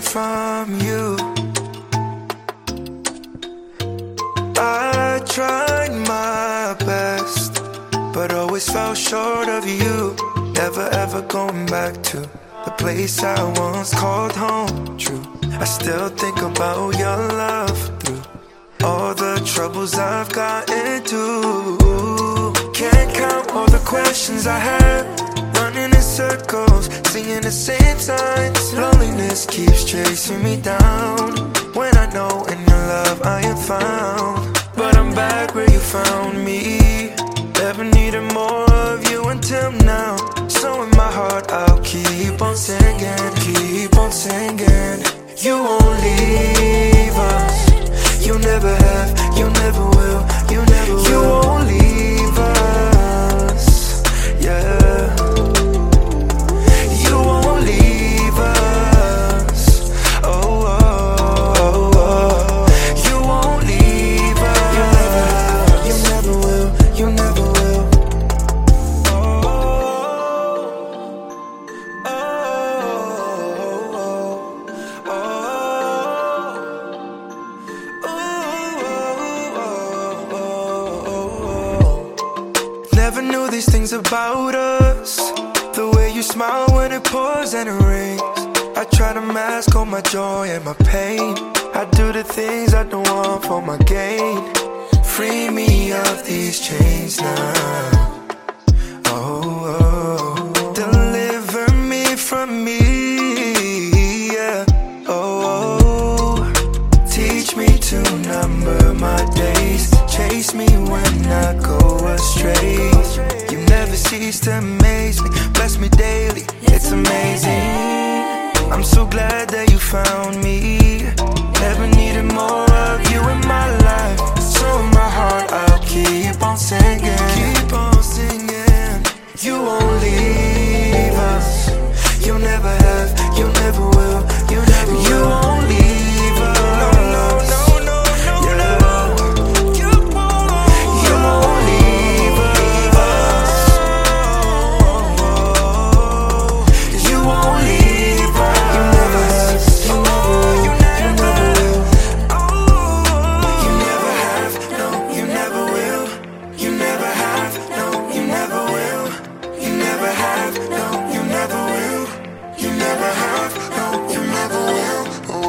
from you. I tried my best, but always fell short of you. Never ever going back to the place I once called home. True, I still think about your love through all the troubles I've gotten into. Can't count all the questions I had, running in circles, singing the same signs. Loneliness keeps chasing me down, when I know in your love I am found. But I'm back where you found me. Never needed more of you until now. So in my heart I'll keep on singing, keep on singing. You won't leave us, you never have, you never will, you never will. You won't leave us, yeah. You won't leave us, oh, oh, oh, oh. You won't leave us, you never have, you never will, you never will. Oh, oh, oh, oh, oh. Never knew these things about us, the way you smile when it pours and it rains. I try to mask all my joy and my pain. I do the things I don't want for my gain. Free me of these chains now. Oh, oh. Deliver me from me, yeah. Oh, oh. Teach me to number my days. Chase me when I go astray. You never cease to amaze me. Bless me daily, it's amazing. I'm so glad that you found me. Never needed more of you in my life. So in my heart I'll keep on singing, keep on singing. You won't leave us, you never have, you never will, you never will. You won't leave us, no, no, no, no, no, yeah. You won't leave us, you won't leave us. You never have, you never will, you never will. You never have, no, you never will. You never have, no, you never will. You never have, no, you never will. You never have, no, you never will.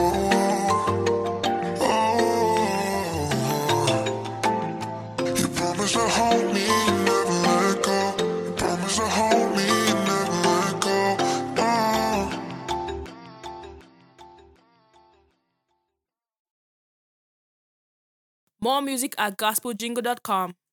You promised to hold me, you never let go. You promised to hold me, you never let go. Oh. More music at gospeljingle.com.